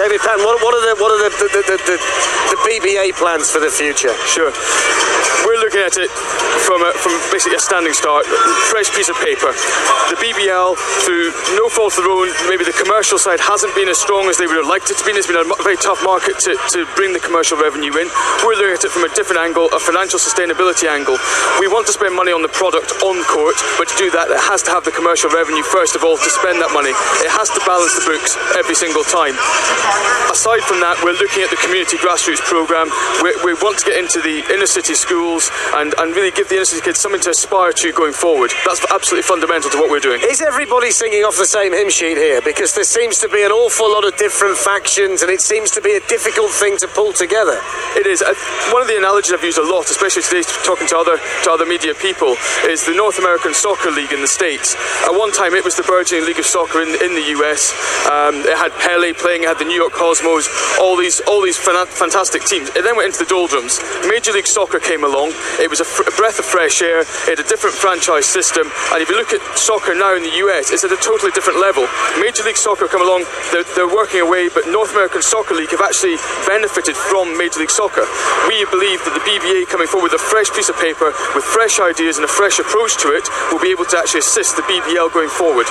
David Patton, what are the BBA plans for the future? Sure. We're looking at it from basically a standing start, fresh piece of paper. The BBL, through no fault of their own, maybe the commercial side hasn't been as strong as they would have liked it to be. It's been a very tough market to bring the commercial revenue in. We're looking at it from a different angle, a financial sustainability angle. We want to spend money on the product on court, but to do that, it has to have the commercial revenue first of all to spend that money. It has to balance the books every single time. Aside from that, we're looking at the community grassroots programme. We want to get into the inner city schools and really give the inner city kids something to aspire to going forward. That's absolutely fundamental to what we're doing. Is everybody singing off the same hymn sheet here? Because there seems to be an awful lot of different factions and it seems to be a difficult thing to pull together. It is. One of the analogies I've used a lot, especially today talking to other media people, is the North American Soccer League in the States. At one time it was the burgeoning League of Soccer in the US. It had Pele playing, it had the New York Cosmos, all these fantastic teams. It then went into the doldrums. Major League Soccer came along. It was a breath of fresh air. It had a different franchise system, and if you look at soccer now in the US, it's at a totally different level. Major League Soccer come along, they're working away, but North American Soccer League have actually benefited from Major League Soccer. We believe that the BBA coming forward with a fresh piece of paper, with fresh ideas and a fresh approach to it, will be able to actually assist the BBL going forward.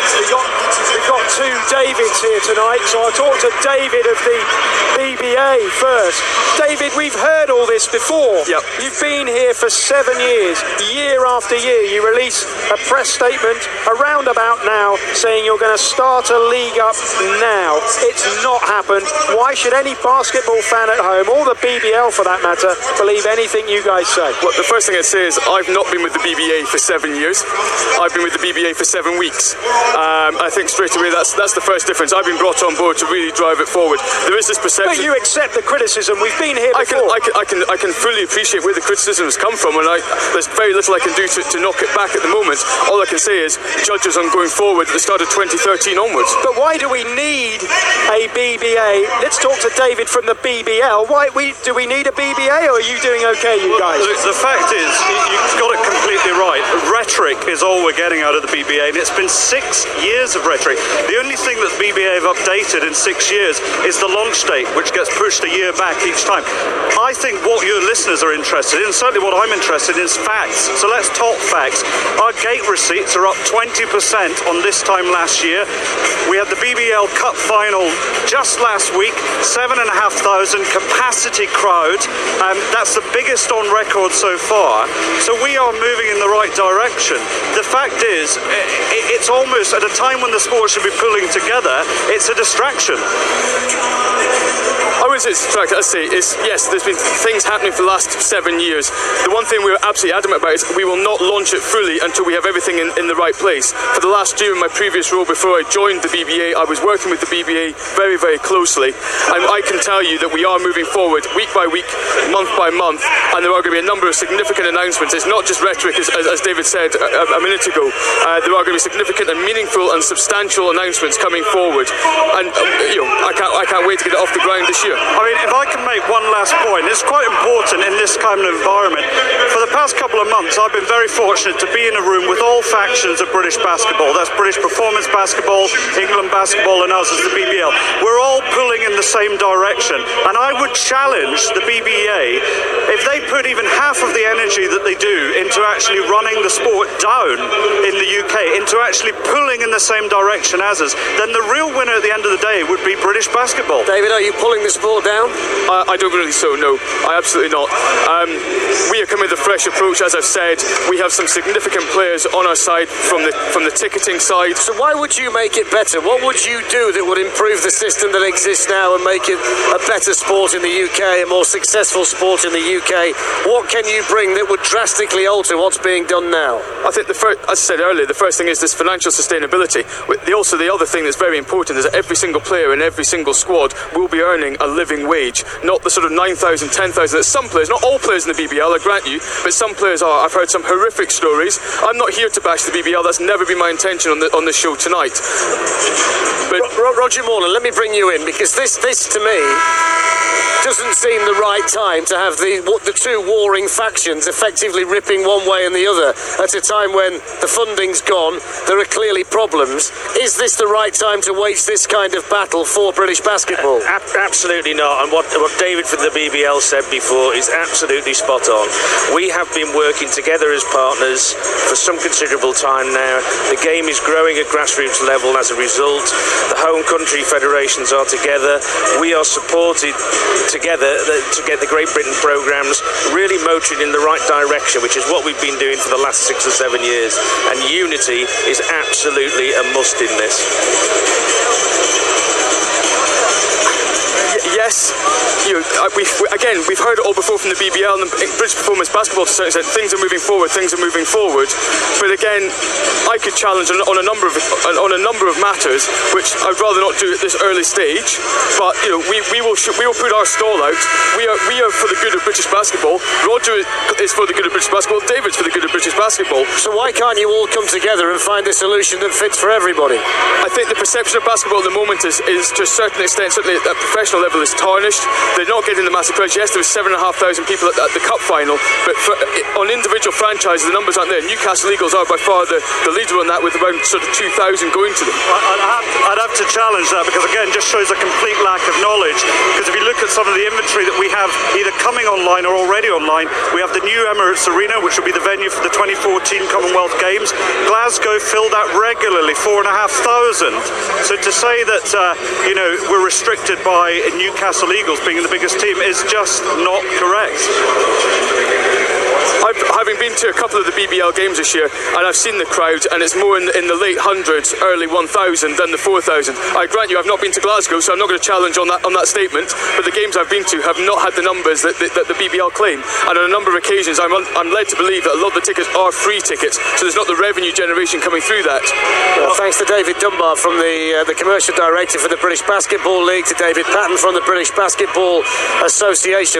We've got two Davids here tonight, so I'll talk to David of the BBA first. David, we've heard all this before. Yep. You've been here for 7 years. Year after year, you release a press statement around about now saying you're going to start a league up now. It's not happened. Why should any basketball fan at home, or the BBL for that matter, believe anything you guys say? Well, the first thing I'd say is I've not been with the BBA for 7 years. I've been with the BBA for 7 weeks. I think straight away that's the first difference. I've been brought on board to really drive it forward. There is this perception. But you accept the criticism. We've been here before. I can fully appreciate where the criticism has come from, and there's very little I can do to knock it back at the moment. All I can say is judge us on going forward at the start of 2013 onwards. But why do we need a BBA? Let's talk to David from the BBL. Do we need a BBA, or are you doing okay, you guys? The fact is, you've got it completely right. Rhetoric is all we're getting out of the BBA, and it's been 6 years of rhetoric. The only thing that the BBA have updated in 6 years is the launch date, which gets pushed a year back each time. I think what your listeners are interested in, certainly what I'm interested in, is facts. So let's talk facts. Our gate receipts are up 20% on this time last year. We had the BBL Cup final just last week, 7,500 capacity crowd. That's the biggest on record so far. So we are moving in the right direction. The fact is, it's almost at a time when the sport should be pulling together, it's a distraction. I would say it's distracting. I say yes, there's been things happening for the last 7 years. The one thing we're absolutely adamant about is we will not launch it fully until we have everything in the right place. For the last year in my previous role before I joined the BBA, I was working with the BBA very, very closely, and I can tell you that we are moving forward week by week, month by month, and there are going to be a number of significant announcements. It's not just rhetoric, as David said a minute ago. There are going to be significant and meaningful and substantial announcements coming forward, and I can't wait to get it off the ground this year. I mean, if I can make one last point, it's quite important in this kind of environment. For the past couple of months, I've been very fortunate to be in a room with all factions of British basketball. That's British Performance Basketball, England Basketball, and us as the BBL. We're all pulling in the same direction, and I would challenge the BBA, if they put even half of the energy that they do into actually running the sport down in the UK, into actually pulling in the same direction as us, then the real winner at the end of the day would be British basketball. David, are you pulling the sport down? I don't really so, no. I absolutely not. We are coming with a fresh approach, as I've said. We have some significant players on our side from the ticketing side. So why would you make it better? What would you do that would improve the system that exists now and make it a better sport in the UK, a more successful sport in the UK? What can you bring that would drastically alter what's being done now? I think, as I said earlier, the first thing is this financial sustainability. The other thing that's very important is that every single player in every single squad will be earning a living wage, not the sort of 9,000, 10,000 that some players, not all players in the BBL, I grant you, but some players are. I've heard some horrific stories. I'm not here to bash the BBL. That's never been my intention on the show tonight. But Roger Morland, let me bring you in, because this This to me doesn't seem the right time to have the two warring factions effectively ripping one way and the other at a time when the funding's gone, there are clearly problems. Is this the right time to wage this kind of battle for British basketball? Absolutely not. And what David from the BBL said before is absolutely spot on. We have been working together as partners for some considerable time now. The game is growing at grassroots level as a result. The home country federations are together. We are supported together to get the Great Britain programmes really motoring in the right direction, which is what we've been doing for the last 6 or 7 years. And unity is absolutely a must in this. Yes, we've heard it all before from the BBL and British Performance Basketball to a certain extent. Things are moving forward. But again, I could challenge on a number of matters, which I'd rather not do at this early stage. But we will put our stall out. We are for the good of British basketball. Roger is for the good of British basketball. David's for the good of British basketball. So why can't you all come together and find a solution that fits for everybody? I think the perception of basketball at the moment is to a certain extent, certainly at professional level, is tarnished. They're not getting the massive crowds. Yes, there was 7,500 people at the Cup final, but on individual franchises, the numbers aren't there. Newcastle Eagles are by far the leader on that, with around sort of 2,000 going to them. I'd have to challenge that, because again, just shows a complete lack of knowledge. Because if you look at some of the inventory that we have either coming online or already online, we have the new Emirates Arena, which will be the venue for the 2014 Commonwealth Games. Glasgow filled out regularly, 4,500. So to say that we're restricted by Newcastle Eagles being the biggest team is just not correct. Having been to a couple of the BBL games this year, and I've seen the crowd, and it's more in the late hundreds, early 1,000 than the 4,000. I grant you, I've not been to Glasgow, so I'm not going to challenge on that statement. But the games I've been to have not had the numbers that the BBL claim. And on a number of occasions, I'm led to believe that a lot of the tickets are free tickets, so there's not the revenue generation coming through that. Well, thanks to David Dunbar from the commercial director for the British Basketball League, to David Patton from the British Basketball Association.